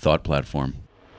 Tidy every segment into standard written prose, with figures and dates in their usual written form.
thought platform.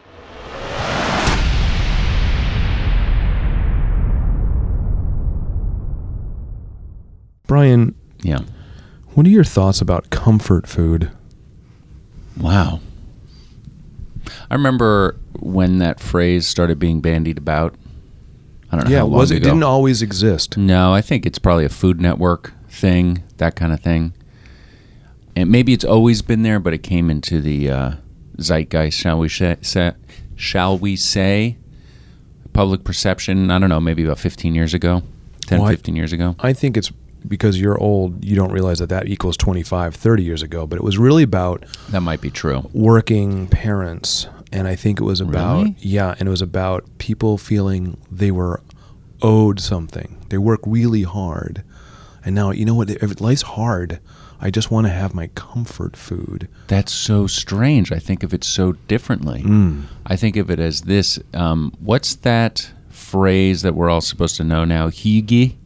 Brian, Yeah. what are your thoughts about comfort food? Wow. I remember when that phrase started being bandied about. I don't know how long it ago. didn't always exist. No, I think it's probably a Food Network thing, that kind of thing. And maybe it's always been there, but it came into the zeitgeist, shall we say, public perception, I don't know, maybe about 15 years ago, 15 years ago. I think it's because you're old, you don't realize that equals 25, 30 years ago, but it was really about That might be true. working parents. And I think it was about, Really? and it was about people feeling they were owed something. They work really hard. And now, you know what, if life's hard, I just want to have my comfort food. That's so strange. I think of it so differently. I think of it as this, what's that phrase that we're all supposed to know now? Hygge?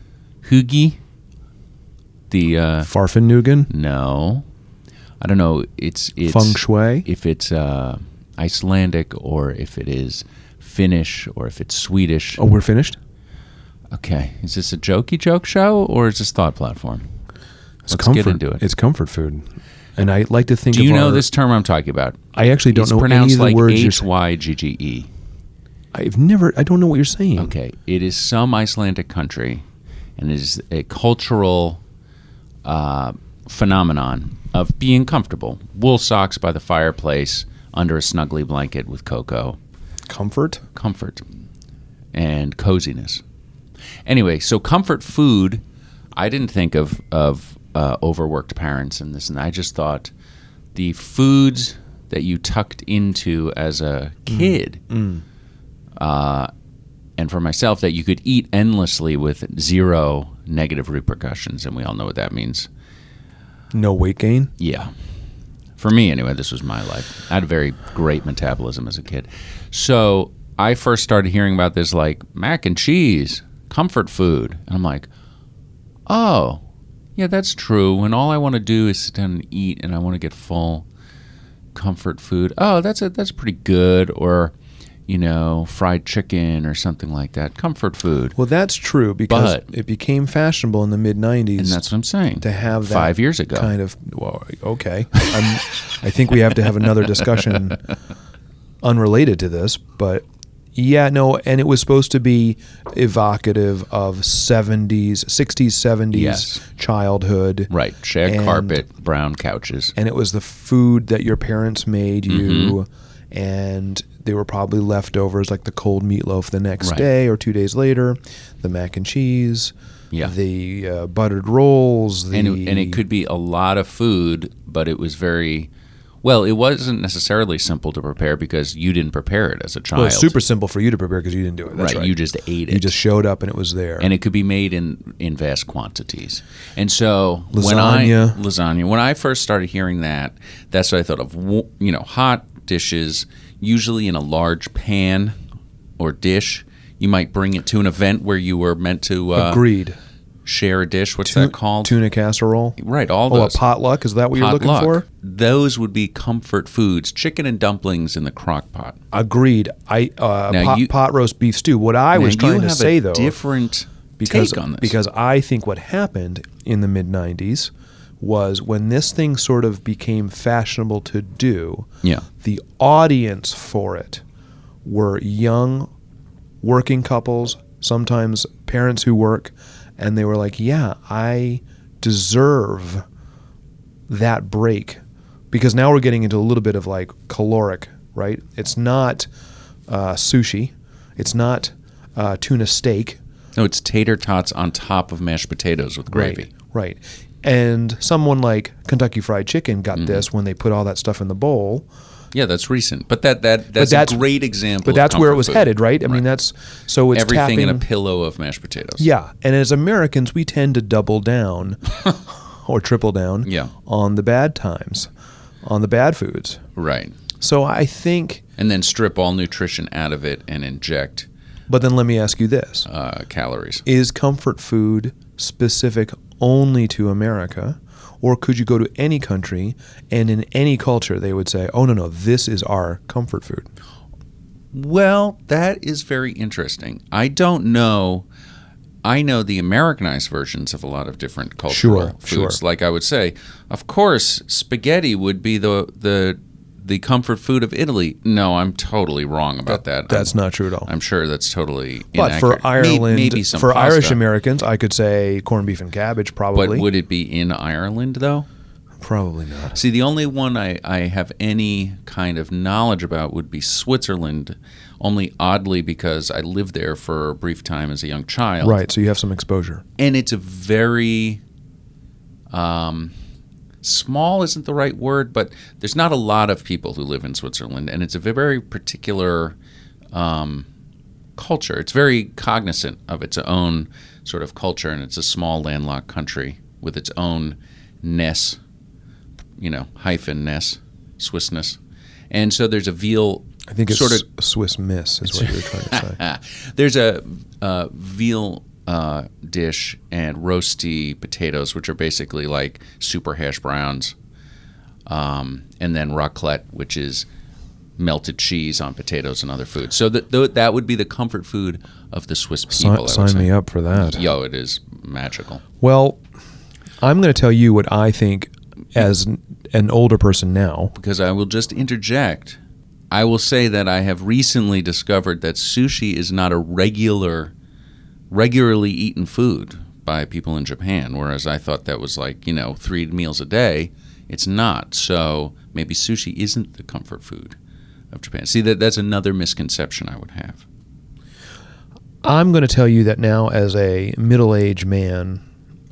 The Farfennugan? no, I don't know. It's Feng Shui? If it's Icelandic or if it is Finnish or if it's Swedish. Oh, we're finished? Okay, is this a jokey joke show or is this thought platform? It's Let's comfort. get into it. It's comfort food. And I like to think Do of you know our- this term I'm talking about? I actually don't It's know any pronounced of the like words you're Hygge. I don't know what you're saying. Okay, it is some Icelandic country, and it is a cultural phenomenon of being comfortable. Wool socks by the fireplace, under a snuggly blanket with cocoa. Comfort? Comfort and coziness. Anyway, so comfort food, I didn't think of overworked parents and this, and I just thought the foods that you tucked into as a kid, and for myself, that you could eat endlessly with zero negative repercussions, and we all know what that means. No weight gain? Yeah. For me, anyway, this was my life. I had a very great metabolism as a kid. So I first started hearing about this, like, mac and cheese, comfort food. And I'm like, oh, yeah, that's true. And all I want to do is sit down and eat, and I want to get full comfort food. Oh, that's pretty good. Or, you know, fried chicken or something like that. Comfort food. Well, that's true because But- it became fashionable in the mid-'90s And that's what I'm saying. to have that 5 years ago. kind of, well, okay. I think we have to have another discussion unrelated to this, but yeah, no, and it was supposed to be evocative of 60s, 70s Yes. childhood. Right. Shag And- carpet, brown couches. And it was the food that your parents made you, Mm-hmm. and they were probably leftovers, like the cold meatloaf the next Right. day or 2 days later, the mac and cheese, Yeah. the buttered rolls. And it could be a lot of food, but it was very, well, it wasn't necessarily simple to prepare because you didn't prepare it as a child. Well, it's super simple for you to prepare because you didn't do it. That's right. You just ate it. You just showed up and it was there. And it could be made in vast quantities. And so Lasagna. When I first started hearing that, that's what I thought of. You know, hot dishes, usually in a large pan or dish. You might bring it to an event where you were meant to Agreed. share a dish. What's that called? Tuna casserole. Right, all Oh, those. a potluck? Is that what you're looking Potluck. for? Those would be comfort foods. Chicken and dumplings in the crock pot. Agreed. Pot roast beef stew. What I was trying to say, though, different because take on this. because I think what happened in the mid-'90s was when this thing sort of became fashionable to do, Yeah. the audience for it were young working couples, sometimes parents who work, and they were like, yeah, I deserve that break. Because now we're getting into a little bit of like caloric, right? It's not sushi. It's not tuna steak. No, it's tater tots on top of mashed potatoes with gravy. Right. And someone like Kentucky Fried Chicken got Mm-hmm. this when they put all that stuff in the bowl. Yeah, that's recent. But that's a great example. But that's of where it comfort was food. headed, right? I mean, it's everything in a tapping, pillow of mashed potatoes. yeah. And as Americans, we tend to double down or triple down Yeah. on the bad times, on the bad foods. Right. So I think, And then strip all nutrition out of it and inject but then let me ask you this. calories. Is comfort food specific only to America, Or could you go to any country and in any culture they would say, oh, no, this is our comfort food? Well, that is very interesting. I don't know. I know the Americanized versions of a lot of different cultural foods. Sure. Like I would say, of course, spaghetti would be the comfort food of Italy. No, I'm totally wrong about that. That's not true at all. I'm sure that's totally But inaccurate. for Ireland, maybe some for pasta. Irish Americans, I could say corned beef and cabbage, probably. But would it be in Ireland, though? Probably not. See, the only one I have any kind of knowledge about would be Switzerland, only oddly because I lived there for a brief time as a young child. Right, so you have some exposure. And it's a very small isn't the right word, but there's not a lot of people who live in Switzerland, and it's a very particular culture. It's very cognizant of its own sort of culture, and it's a small landlocked country with its own ness, hyphen ness, Swissness. And so there's a veal. I think it's sort of Swiss Miss is what you were trying to say. There's a veal dish and roasty potatoes, which are basically like super hash browns, and then raclette, which is melted cheese on potatoes and other foods. So that would be the comfort food of the Swiss people. Sign me up for that. Yo, it is magical. Well, I'm going to tell you what I think as an older person now. Because I will just interject. I will say that I have recently discovered that sushi is not a regularly eaten food by people in Japan, whereas I thought that was like, 3 meals a day. It's not. So maybe sushi isn't the comfort food of Japan. See, that's another misconception I would have. I'm going to tell you that now as a middle-aged man,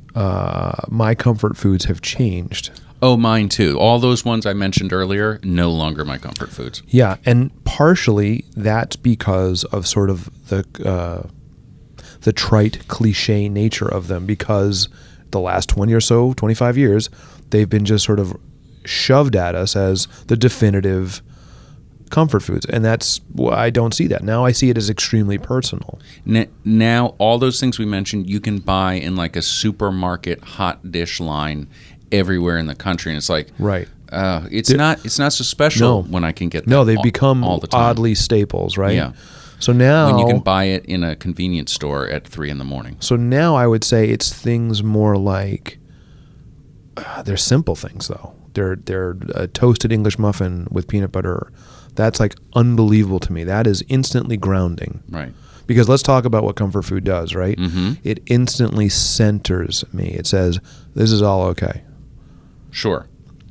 my comfort foods have changed. Oh, mine too. All those ones I mentioned earlier, no longer my comfort foods. Yeah, and partially that's because of sort of the trite cliche nature of them, because the last 20 or so, 25 years, they've been just sort of shoved at us as the definitive comfort foods. And I don't see that. Now I see it as extremely personal. Now, all those things we mentioned, you can buy in like a supermarket hot dish line everywhere in the country. And it's like, right. It's not so special when I can get that. No, they've become all the time. Oddly staples, right? Yeah. So now, when you can buy it in a convenience store at 3 a.m. So now I would say it's things more like they're simple things though. They're a toasted English muffin with peanut butter. That's like unbelievable to me. That is instantly grounding. Right. Because let's talk about what comfort food does, right? Mm-hmm. It instantly centers me. It says, this is all okay. Sure.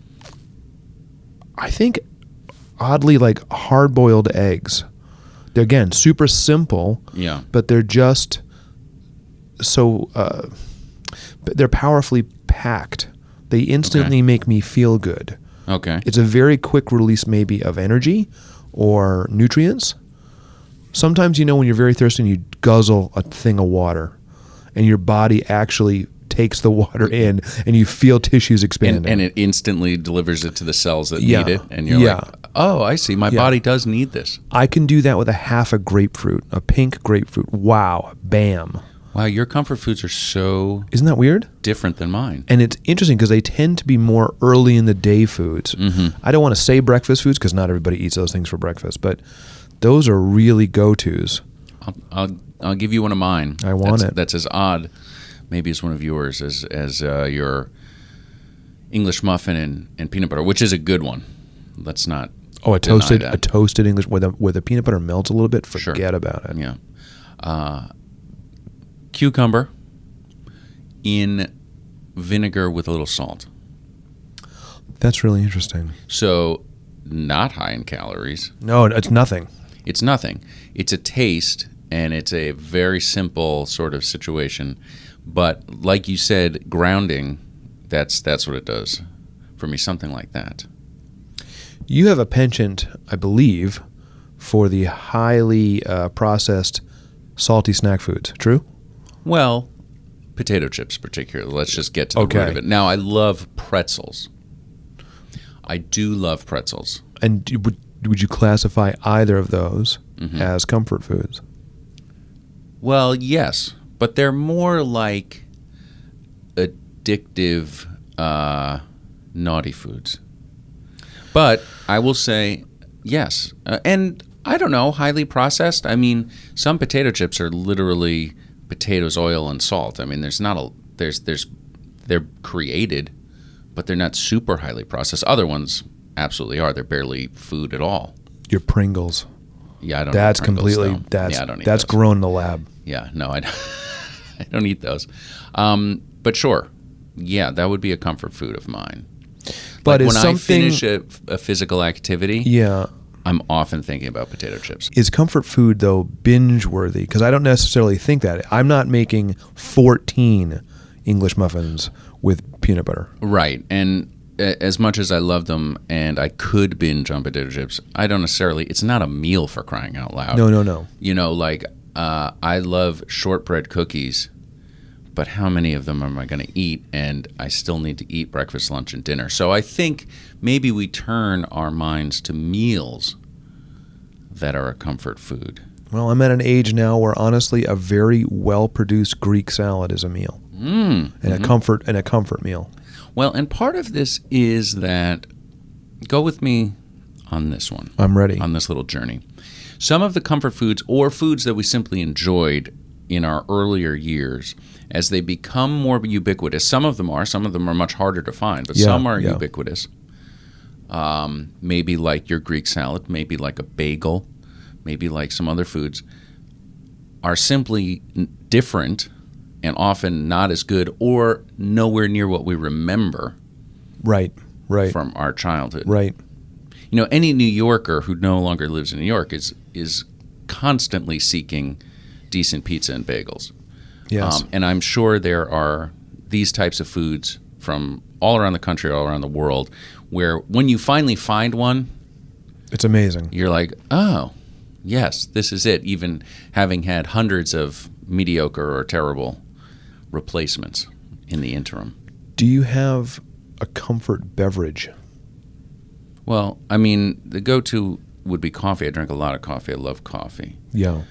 I think oddly like hard-boiled eggs. They're, again, super simple, Yeah. but they're just so they're powerfully packed. They instantly make me feel good. Okay. It's a very quick release maybe of energy or nutrients. Sometimes, when you're very thirsty and you guzzle a thing of water and your body actually takes the water in and you feel tissues expanding. And it instantly delivers it to the cells that Yeah. need it. And you're like, oh, I see. My body does need this. I can do that with a half a grapefruit, a pink grapefruit. Wow. Bam. Wow, your comfort foods are so Isn't that weird? different than mine. And it's interesting because they tend to be more early in the day foods. Mm-hmm. I don't want to say breakfast foods because not everybody eats those things for breakfast, but those are really go-tos. I'll give you one of mine. I want it. That's as odd, maybe as one of yours, as your English muffin and peanut butter, which is a good one. Let's not. Oh, a deny toasted that. English where the peanut butter melts a little bit. Forget Sure. about it. Yeah. Cucumber in vinegar with a little salt. That's really interesting. So not high in calories. No, it's nothing. It's nothing. It's a taste, and it's a very simple sort of situation. But like you said, grounding, that's what it does for me, something like that. You have a penchant, I believe, for the highly processed salty snack foods. True? Well, potato chips particularly. Let's just get to the Okay. root of it. Now, I love pretzels. I do love pretzels. And would you classify either of those as comfort foods? Well, yes, but they're more like addictive naughty foods. But I will say, yes. And I don't know, highly processed. I mean, some potato chips are literally potatoes, oil, and salt. I mean, they're created, but they're not super highly processed. Other ones absolutely are. They're barely food at all. Your Pringles. Yeah, I don't. That's eat Pringles, completely. though. That's Yeah, I don't eat that's those. grown in the lab. Yeah, no, I don't, I don't eat those. But sure, yeah, that would be a comfort food of mine. But like is when something? I finish a physical activity, Yeah. I'm often thinking about potato chips. Is comfort food though binge worthy? Because I don't necessarily think that. I'm not making 14 English muffins with peanut butter. Right, and as much as I love them and I could binge on potato chips, I don't necessarily. It's not a meal, for crying out loud. No. You know, like I love shortbread cookies, but how many of them am I going to eat? And I still need to eat breakfast, lunch, and dinner. So I think maybe we turn our minds to meals that are a comfort food. Well, I'm at an age now where honestly, a very well-produced Greek salad is a meal, and a comfort meal. Well, and part of this is that, go with me on this one. I'm ready. On this little journey. Some of the comfort foods or foods that we simply enjoyed in our earlier years, as they become more ubiquitous, some of them are much harder to find, but some are ubiquitous. Maybe like your Greek salad, maybe like a bagel, maybe like some other foods, are simply different and often not as good or nowhere near what we remember Right. from our childhood. Right. You know, any New Yorker who no longer lives in New York is constantly seeking decent pizza and bagels. Yes. And I'm sure there are these types of foods from all around the country, all around the world, where when you finally find one, It's amazing. you're like, oh, yes, this is it, even having had hundreds of mediocre or terrible replacements in the interim. Do you have a comfort beverage? Well, I mean, the go-to would be coffee. I drink a lot of coffee. I love coffee. Yeah.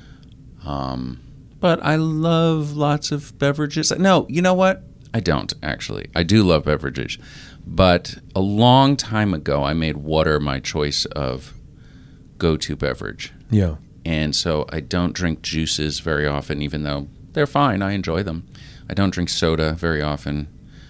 But I love lots of beverages. No, you know what? I don't, actually. I do love beverages. But a long time ago, I made water my choice of go-to beverage. Yeah. And so I don't drink juices very often, even though they're fine. I enjoy them. I don't drink soda very often.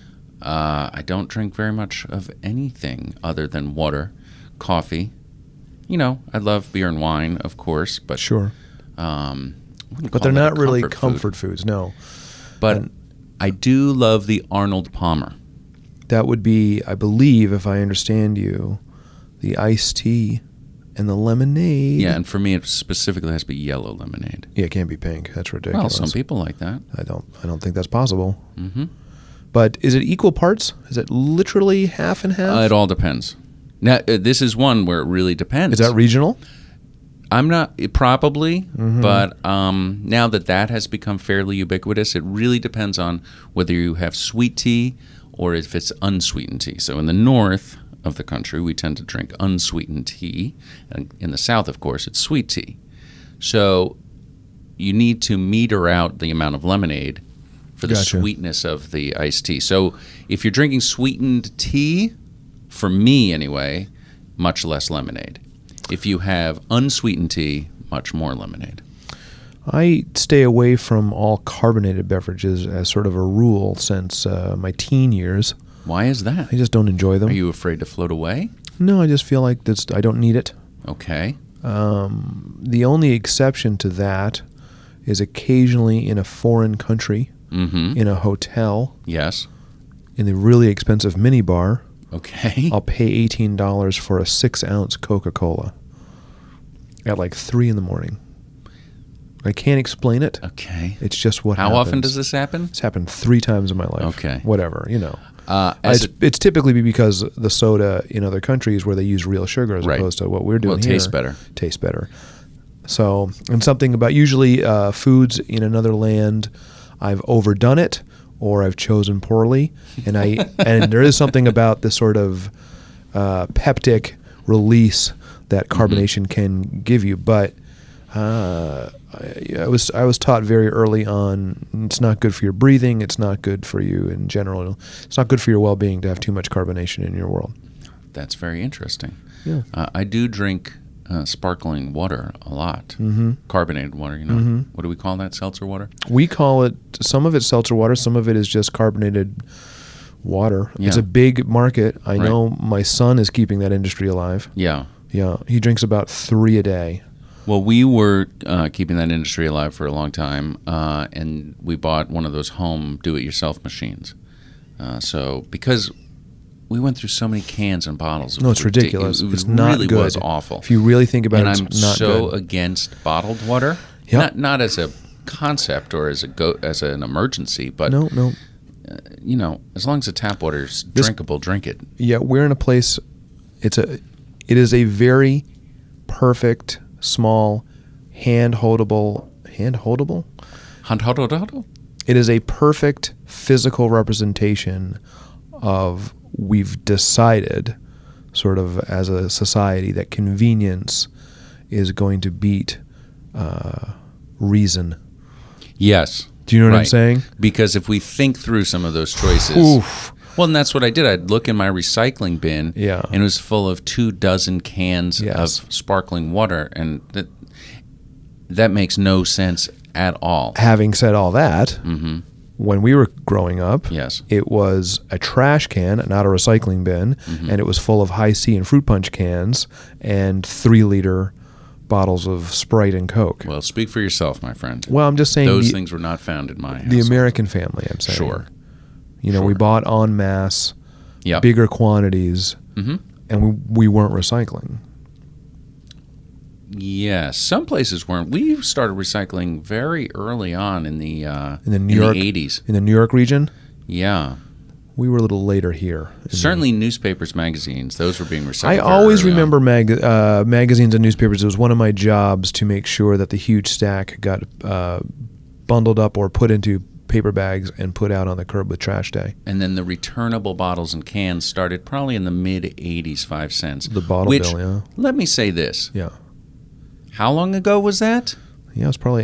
I don't drink very much of anything other than water, coffee. You know, I love beer and wine, of course, but Sure. wouldn't But call they're that a not really food. comfort foods, no. But I do love the Arnold Palmer. That would be, I believe, if I understand you, the iced tea and the lemonade. Yeah, and for me, it specifically has to be yellow lemonade. Yeah, it can't be pink. That's Well, ridiculous. some people like that. I don't think that's possible. Mm-hmm. But is it equal parts? Is it literally half and half? It all depends. Now, this is one where it really depends. Is that regional? I'm not, probably, but now that has become fairly ubiquitous, it really depends on whether you have sweet tea or if it's unsweetened tea. So in the north of the country, we tend to drink unsweetened tea. And in the south, of course, it's sweet tea. So you need to meter out the amount of lemonade for the Gotcha. sweetness of the iced tea. So if you're drinking sweetened tea, for me anyway, much less lemonade. If you have unsweetened tea, much more lemonade. I stay away from all carbonated beverages as sort of a rule since my teen years. Why is that? I just don't enjoy them. Are you afraid to float away? No, I just feel like I don't need it. Okay. The only exception to that is occasionally in a foreign country, Mm-hmm. in a hotel, Yes. in the really expensive minibar. Okay. I'll pay $18 for a 6-ounce Coca-Cola at like 3 a.m. I can't explain it. Okay. It's just what How happens. often does this happen? It's happened 3 times in my life. Okay. Whatever, As It's typically because the soda in other countries where they use real sugar as Right. opposed to what we're doing Well, it here. tastes better. Tastes better. So, and something about usually foods in another land, I've overdone it or I've chosen poorly, and and there is something about the sort of peptic release that carbonation can give you. But I was taught very early on it's not good for your breathing. It's not good for you in general. It's not good for your well-being to have too much carbonation in your world. That's very interesting. Yeah. I do drink sparkling water a lot. Mm-hmm. Carbonated water, you know. Mm-hmm. What do we call that? Seltzer water? We call it, some of it's seltzer water, some of it is just carbonated water. Yeah. It's a big market. I Right. know my son is keeping that industry alive. Yeah. Yeah, he drinks about 3 a day. Well, we were keeping that industry alive for a long time, and we bought one of those home do-it-yourself machines. So because we went through so many cans and bottles. It No, was it's ridiculous. It it's not really good. was awful. If you really think about And it, I'm it's not so good. against bottled water. Yep. Not as a concept or as an emergency, but No. you know, as long as the tap water's This- drinkable, drink it. Yeah, we're in a place. It is a very perfect, small, hand-holdable. It is a perfect physical representation of we've decided, sort of as a society, that convenience is going to beat reason. Yes. Do you know what I'm Right. saying? Because if we think through some of those choices, Oof. well, and that's what I did. I'd look in my recycling bin, Yeah. and it was full of 24 cans Yes. of sparkling water, and that makes no sense at all. Having said all that, Mm-hmm. when we were growing up, Yes. it was a trash can, not a recycling bin, Mm-hmm. and it was full of High C and fruit punch cans and 3-liter bottles of Sprite and Coke. Well, speak for yourself, my friend. Well, I'm just saying Those things were not found in my house. the American family, I'm saying. Sure. You know, we Sure. bought en masse, Yep. bigger quantities, Mm-hmm. and we weren't recycling. Yes, some places weren't. We started recycling very early on in the New York- 80s. In the New York region, Yeah, we were a little later here. certainly newspapers, magazines, those were being recycled. I very always early on. remember magazines and newspapers. It was one of my jobs to make sure that the huge stack got bundled up or put into paper bags and put out on the curb with trash day. And then the returnable bottles and cans started probably in the mid 80s, 5 cents. The bottle Which, bill, yeah. let me say this: Yeah. how long ago was that? Yeah, it was probably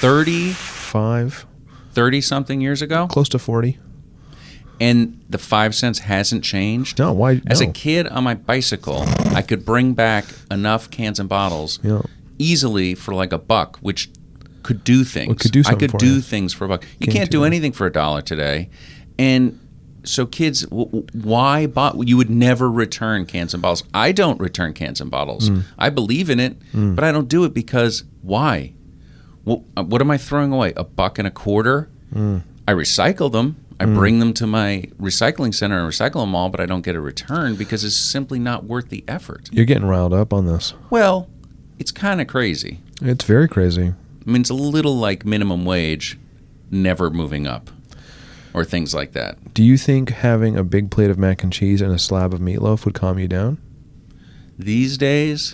30 30 something years ago, close to 40. and the 5 cents hasn't changed. No, why? As a no. kid on my bicycle, I could bring back enough cans and bottles Yeah. easily for like $1, which could do things. Well, it could do I something could for do you. things for $1. You Can't can't do do that. anything for $1 today, and so kids, why you would never return cans and bottles. I don't return cans and bottles. I believe in it, but I don't do it because why? What am I throwing away? $1.25? I recycle them. I bring them to my recycling center and recycle them all, but I don't get a return because it's simply not worth the effort. You're getting riled up on this. Well, it's kind of crazy. It's very crazy. I mean, it's a little like minimum wage never moving up or things like that. Do you think having a big plate of mac and cheese and a slab of meatloaf would calm you down? These days,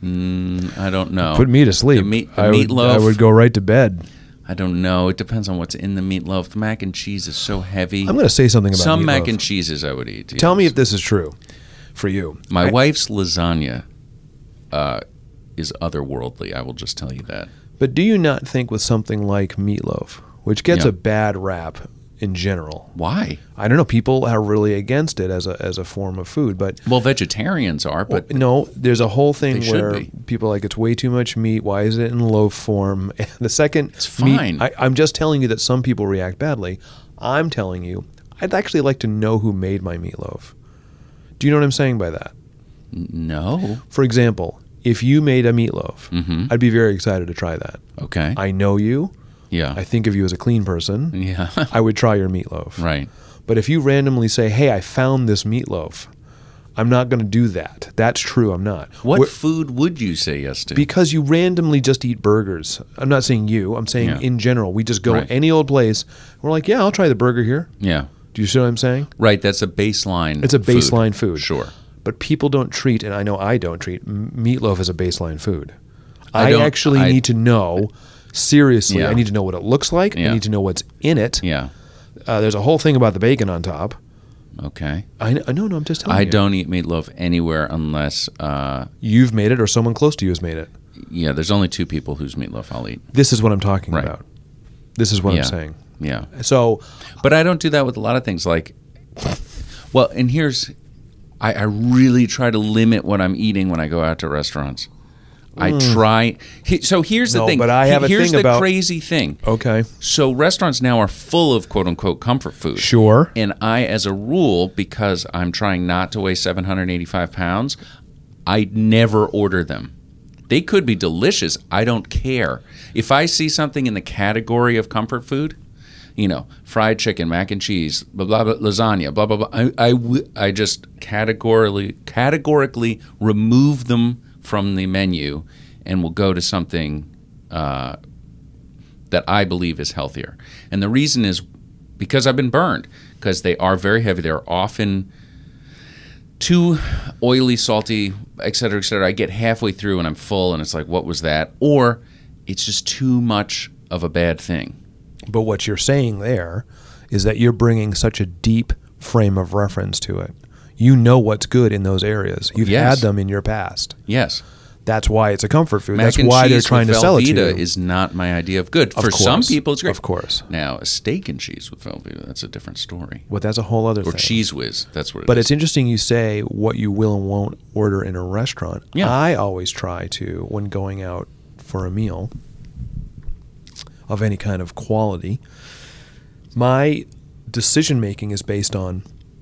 I don't know. Put me to sleep. The I meatloaf. would go right to bed. I don't know. It depends on what's in the meatloaf. The mac and cheese is so heavy. I'm going to say something about Some meatloaf. mac and cheeses I would eat. Tell me yes. if this is true for you. My wife's lasagna is otherworldly. I will just tell you that. But do you not think with something like meatloaf, which gets Yeah. a bad rap in general? Why? I don't know. People are really against it as a form of food, but Well, vegetarians are, but no, there's a whole thing They should where be. people are like it's way too much meat. Why is it in loaf form? And the second It's fine. I'm just telling you that some people react badly. I'm telling you, I'd actually like to know who made my meatloaf. Do you know what I'm saying by that? no. For example, if you made a meatloaf, Mhm. I'd be very excited to try that. Okay. I know you. Yeah. I think of you as a clean person. Yeah. I would try your meatloaf. Right. But if you randomly say, "Hey, I found this meatloaf," I'm not going to do that. That's true. I'm not. What We're- food would you say yes to? Because you randomly just eat burgers. I'm not saying you. I'm saying Yeah. in general. We just go Right. any old place. We're like, yeah, I'll try the burger here. yeah. Do you see what I'm saying? Right. That's a baseline. It's a baseline food. Sure. But people don't treat, and I know I don't treat, meatloaf as a baseline food. I I don't- actually I- need to know, seriously, Yeah. I need to know what it looks like. Yeah. I need to know what's in it. Yeah. There's a whole thing about the bacon on top. Okay. I know, no, I'm just telling I you. don't eat meatloaf anywhere unless You've made it or someone close to you has made it. Yeah, there's only two people whose meatloaf I'll eat. This is what I'm talking Right. about. This is what Yeah. I'm saying. Yeah. So, But I don't do that with a lot of things. Like, well, and here's, I really try to limit what I'm eating when I go out to restaurants. I try. So here's the No, thing. but I have a here's thing the about- crazy thing. okay. So restaurants now are full of quote unquote comfort food. Sure. And I, as a rule, because I'm trying not to weigh 785 pounds, I never order them. They could be delicious. I don't care. If I see something in the category of comfort food, fried chicken, mac and cheese, blah, blah, blah, lasagna, blah, blah, blah, I just categorically remove them from the menu and will go to something that I believe is healthier. And the reason is because I've been burned, because they are very heavy. They're often too oily, salty, et cetera, et cetera. I get halfway through and I'm full and it's like, what was that? Or it's just too much of a bad thing. But what you're saying there is that you're bringing such a deep frame of reference to it. You know what's good in those areas. You've Yes. had them in your past. Yes. That's why it's a comfort food. Mac That's and why they're cheese trying to with sell it to Velveeta you. is not my idea of good. Of For some course. people, it's great. Of course. Now, a steak and cheese with Velveeta, that's a different story. Well, that's a whole other Or thing. Cheese Whiz, that's what it But is. it's interesting you say what you will and won't order in a restaurant. Yeah. I always try to, when going out for a meal of any kind of quality, my decision making is based on,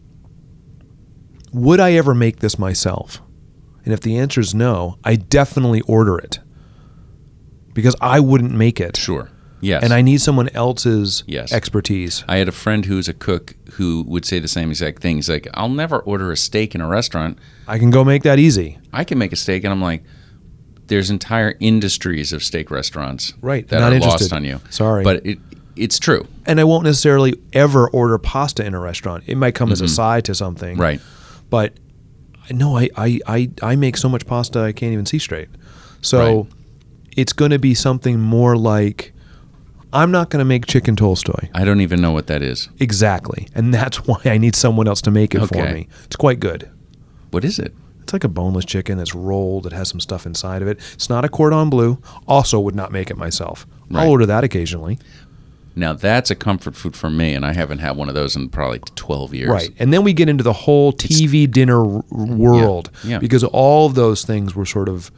would I ever make this myself? And if the answer is no, I definitely order it because I wouldn't make it. Sure. Yes. And I need someone else's Yes. expertise. I had a friend who's a cook who would say the same exact thing. He's like, I'll never order a steak in a restaurant. I can go make that easy. I can make a steak. And I'm like, there's entire industries of steak restaurants Right. that Not are interested. lost on you. Sorry. But it's true. And I won't necessarily ever order pasta in a restaurant. It might come as a side to something. Right. But no, I make so much pasta I can't even see straight. So Right. it's going to be something more like, I'm not going to make chicken Tolstoy. I don't even know what that is. Exactly. And that's why I need someone else to make it for Okay. me. It's quite good. What is it? It's like a boneless chicken that's rolled. It has some stuff inside of it. It's not a cordon bleu. Also would not make it myself. Right. I'll order that occasionally. Now, that's a comfort food for me, and I haven't had one of those in probably 12 years. Right. And then we get into the whole TV dinner world Yeah. because all of those things were sort of,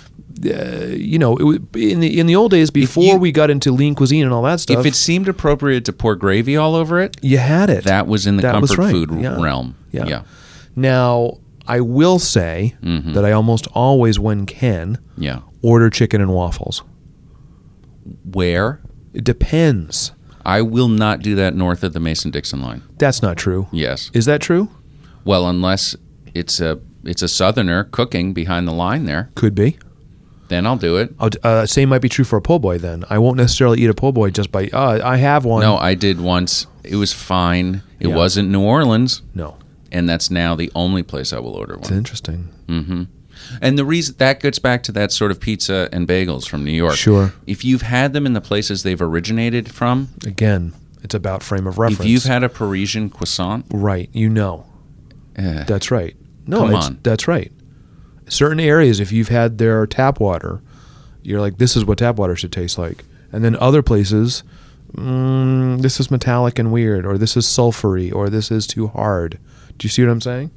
in the old days before we got into lean cuisine and all that stuff, If it seemed appropriate to pour gravy all over it, you had it. that was in the That was comfort right. food Yeah. realm. Yeah. Now, I will say that I almost always, when can, Yeah. order chicken and waffles. Where? It depends. I will not do that north of the Mason-Dixon line. That's not true. Yes. Is that true? Well, unless it's a Southerner cooking behind the line there, Could be. then I'll do it. Same might be true for a po' boy then. I won't necessarily eat a po' boy just by, I have one. No, I did once. It was fine. It Yeah. wasn't New Orleans, No. and that's now the only place I will order It's one. interesting. And the reason that gets back to that sort of pizza and bagels from New York. Sure. If you've had them in the places they've originated from, Again, it's about frame of reference. if you've had a Parisian croissant, Right, you know. eh, That's right. No, Come on. That's right. Certain areas, if you've had their tap water, you're like, this is what tap water should taste like. And then other places, this is metallic and weird, or this is sulfury, or this is too hard. Do you see what I'm saying?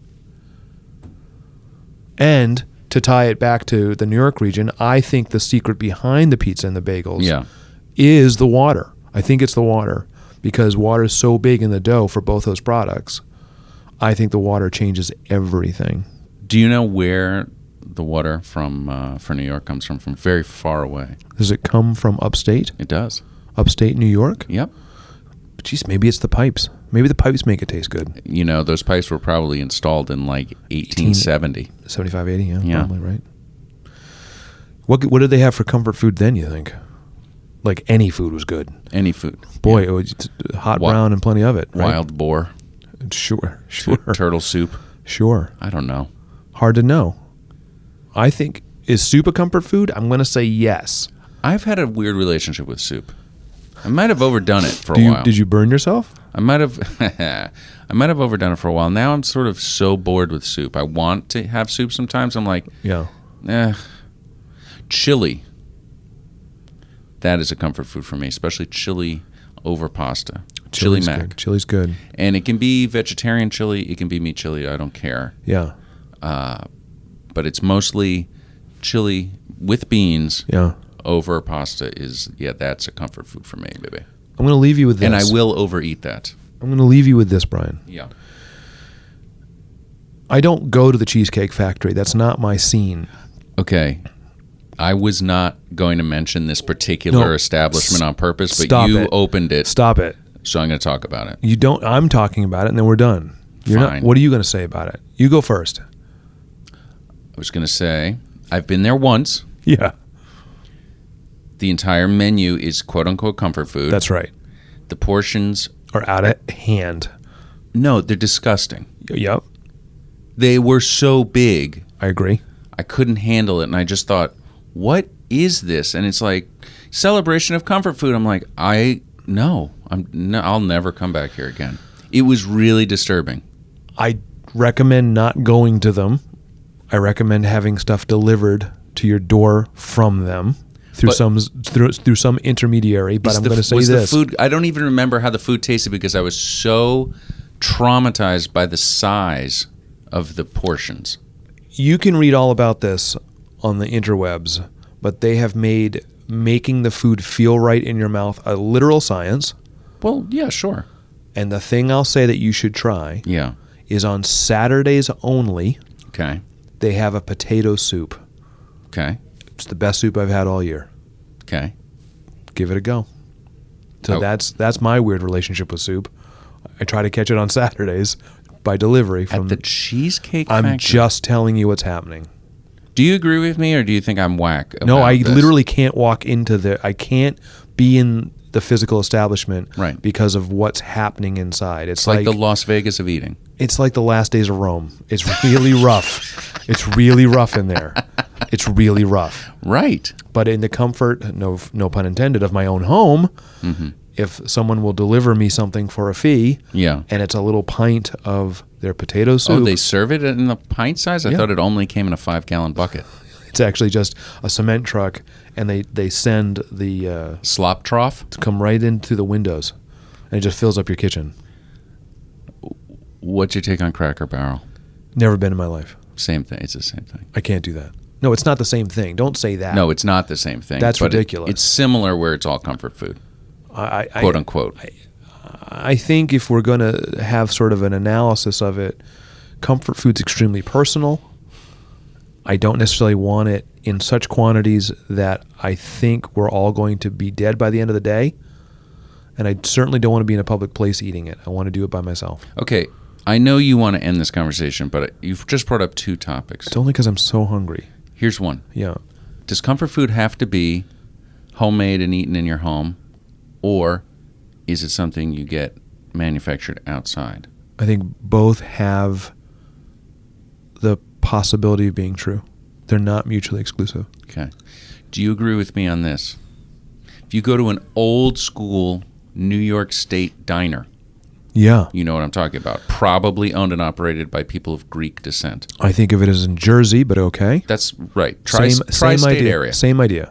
And to tie it back to the New York region, I think the secret behind the pizza and the bagels yeah. is the water. I think it's the water because water is so big in the dough for both those products. I think the water changes everything. Do you know where the water from for New York comes from? From very far away. Does it come from upstate? It does. Upstate New York? Yep. Geez, maybe it's the pipes. Maybe the pipes make it taste good. You know, those pipes were probably installed in like 1870. 75, 80, yeah, Yeah. probably right. What did they have for comfort food then, you think? Like any food was good. Any food. Boy, Yeah. it was hot Wi- brown and plenty of it. Right? Wild boar. Sure. Turtle soup. Sure. I don't know. Hard to know. I think, is soup a comfort food? I'm going to say yes. I've had a weird relationship with soup. I might have overdone it for a while. Did you burn yourself? I might have I might have overdone it for a while. Now I'm sort of so bored with soup. I want to have soup sometimes. I'm like, Yeah. chili. That is a comfort food for me, especially chili over pasta. Chili Chili's mac. good. Chili's good. And it can be vegetarian chili. It can be meat chili. I don't care. Yeah. But it's mostly chili with beans Yeah. over pasta that's a comfort food for me, baby. I'm going to leave you with this. And I will overeat that. I'm going to leave you with this, Brian. Yeah. I don't go to the Cheesecake Factory. That's not my scene. Okay. I was not going to mention this particular No. establishment on purpose, but Stop you it. opened it, Stop it. so I'm going to talk about it. You don't. I'm talking about it, and then we're done. You're Fine. not. What are you going to say about it? You go first. I was going to say, I've been there once. Yeah. The entire menu is quote-unquote comfort food. That's right. The portions, Or out of hand. no, they're disgusting. Yep. They were so big, I agree. I couldn't handle it, and I just thought, what is this? And it's like, celebration of comfort food. I'm like, I'll never come back here again. It was really disturbing. I recommend not going to them. I recommend having stuff delivered to your door from them through some intermediary. But I'm going to say Was this: the food, I don't even remember how the food tasted because I was so traumatized by the size of the portions. you can read all about this on the interwebs, but they have made making the food feel right in your mouth a literal science. Well, yeah, sure. And the thing I'll say that you should try Yeah. is on Saturdays only, Okay. they have a potato soup. Okay. It's the best soup I've had all year. Okay. Give it a go. So Oh. that's my weird relationship with soup. I try to catch it on Saturdays by delivery from At the Cheesecake I'm Factory. just telling you what's happening. Do you agree with me, or do you think I'm whack? No, about I this? literally can't walk into I can't be in the physical establishment Right. because of what's happening inside. It's It's like the Las Vegas of eating. it's like the last days of Rome. It's really rough. It's really rough in there. It's really rough. Right. But in the comfort, no pun intended, of my own home, if someone will deliver me something for a fee, Yeah. and it's a little pint of their potato soup, Oh, they serve it in the pint size? I Yeah. thought it only came in a 5-gallon bucket. it's actually just a cement truck, and they send the Slop trough? to come right in through the windows, and it just fills up your kitchen. What's your take on Cracker Barrel? Never been in my life. Same thing. It's the same thing. I can't do that. No, it's not the same thing. Don't say that. No, it's not the same thing. That's but ridiculous. It's similar where it's all comfort food, I quote unquote. I think if we're going to have sort of an analysis of it, comfort food's extremely personal. I don't necessarily want it in such quantities that I think we're all going to be dead by the end of the day. And I certainly don't want to be in a public place eating it. I want to do it by myself. Okay, I know you want to end this conversation, but you've just brought up two topics. It's only because I'm so hungry. Here's one. Yeah. Does comfort food have to be homemade and eaten in your home, or is it something you get manufactured outside? I think both have the possibility of being true. They're not mutually exclusive. Okay. Do you agree with me on this? If you go to an old school New York State diner, Yeah. you know what I'm talking about, probably owned and operated by people of Greek descent. I think of it as in Jersey, but okay. That's right. Same Tri-state idea. area. Same idea.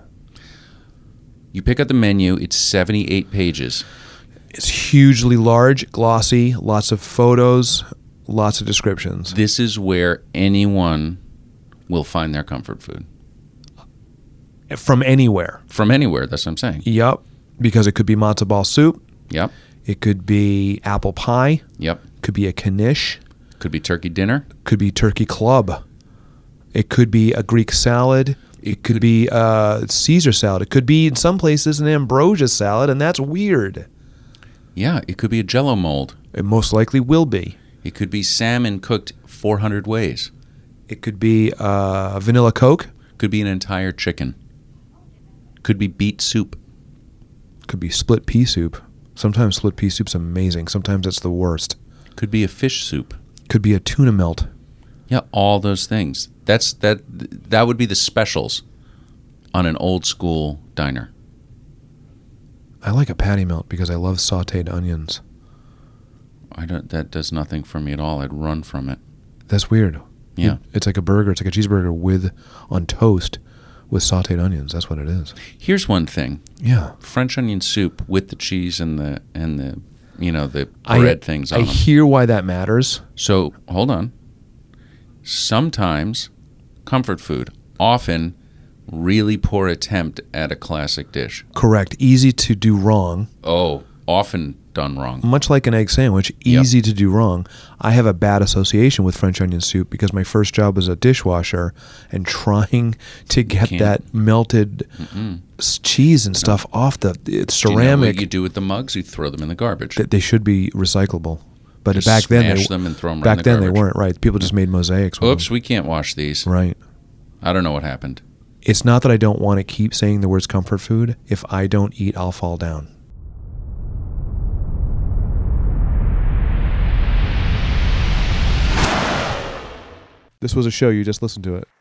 You pick up the menu, it's 78 pages. It's hugely large, glossy, lots of photos, lots of descriptions. This is where anyone will find their comfort food. From anywhere. From anywhere, that's what I'm saying. Yep. Because it could be matzo ball soup. Yep. It could be apple pie. Yep. Could be a knish. Could be turkey dinner. Could be turkey club. It could be a Greek salad. It could be Caesar salad. It could be, in some places, an ambrosia salad, and that's weird. Yeah, it could be a Jell-O mold. It most likely will be. It could be salmon cooked 400 ways. It could be vanilla Coke. Could be an entire chicken. Could be beet soup. Could be split pea soup. Sometimes split pea soup's amazing. Sometimes it's the worst. Could be a fish soup. Could be a tuna melt. Yeah, all those things. That would be the specials on an old school diner. I like a patty melt because I love sautéed onions. That does nothing for me at all. I'd run from it. That's weird. Yeah. It's like a burger. It's like a cheeseburger on toast with sautéed onions. That's what it is. Here's one thing: Yeah. French onion soup with the cheese and the the bread things on I them. hear why that matters. So hold on. Sometimes comfort food, often really poor attempt at a classic dish. Correct. Easy to do wrong. Oh, often done wrong. Much like an egg sandwich, easy to do wrong. I have a bad association with French onion soup because my first job was a dishwasher, and trying to get that melted cheese and stuff off the ceramic. Do you know what you do with the mugs? You throw them in the garbage. They should be recyclable. But Just back then, smash them and throw them right back in the then they garbage. weren't, right. People just made mosaics with Oops, we can't wash these. them. Right. I don't know what happened. It's not that I don't want to keep saying the words comfort food. If I don't eat, I'll fall down. This was a show. You just listened to it.